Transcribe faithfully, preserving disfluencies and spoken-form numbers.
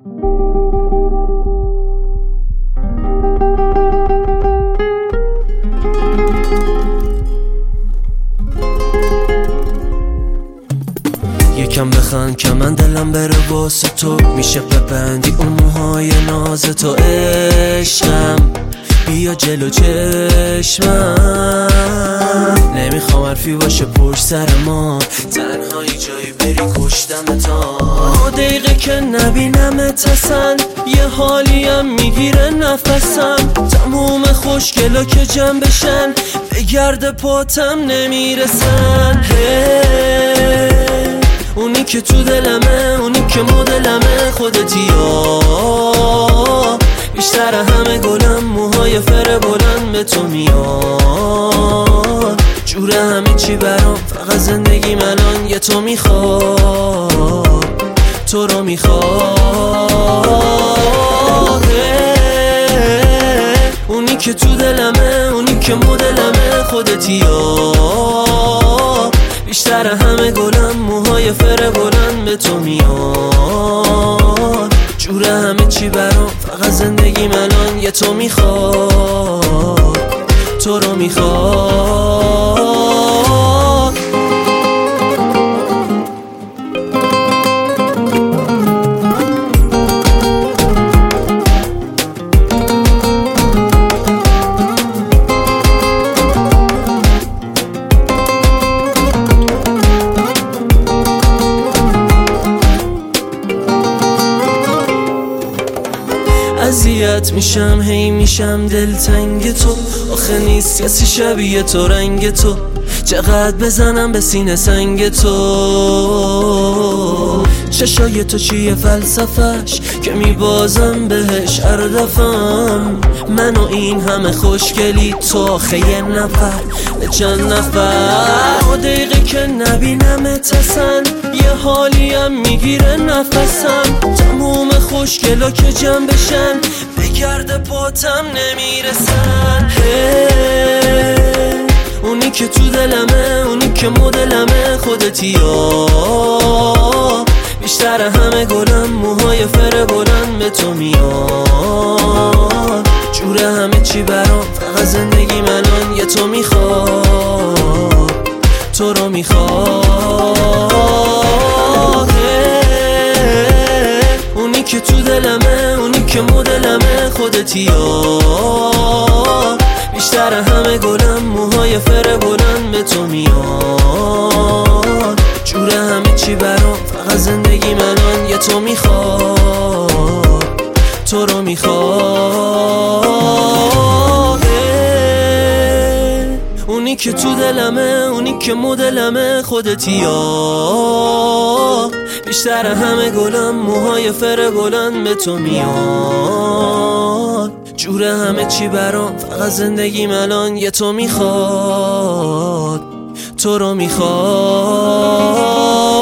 یکم بخند که من دلم بره واسه تو، میشه ببندی اون موهای ناز تو. عشقم بیا جلو چشمم، نمیخوام حرفی باشه پشت سر ما، تنهایی جایی بری کشتم تا. دقیقه که نبینمت اصلا یه حالیم میگیره نفسم، تموم خوشگلا که جمع بشن به گرد پاتم نمیرسن. اونی که تو دلمه، اونی که مدلمه، خودتی یا بیشتر همه گلم، موهای فر بلند به تو میاد. جوره همه چی برام، فقط زندگی منان یه تو میخواد، تو رو میخواد. اونی که تو دلمه، اونی که مدلمه، خودتی یا بیشتر همه گلم، موهای فر بلند به تو میاد. جوره همه چی برام، فقط زندگی الان یه تو میخواد، تو رو میخواد. اذیت میشم هی میشم دلتنگ تو، آخه نیست کسی شبیه تو رنگ تو، چقدر بزنم به سینه سنگ تو. چشای تو چیه فلسفش که میبازم بهش هر دفعم، من و این همه خوشگلی تو، آخه یه نفر به چند نفر. دقیقه که نبینمت اصلا یه حالیم میگیره نفسم، تموم خوشگلا که جمع بشن به گرد پاتم نمیرسن. اونی که تو دلمه، اونی که مدلمه، خودتی یا بیشتر همه گلم، موهای فر بلند به تو میاد. جوره همه چی برام، فقط زندگی الان یه تو میخواد، تو رو میخواد. اونی که تو دلمه، اونی که مدلمه، خودتی یا بیشتر همه گلم، موهای فر بلند به تو میاد. جوره همه چی برام، فقط زندگی الان یه تو میخواد، تو رو میخواد. اونی که تو دلمه، اونی که مدلمه، خودتی یا بیشتر همه گلم، موهای فر بلند به تو میاد. جوره همه چی برام، فقط زندگیم الان یه تو میخواد، تو رو میخواد.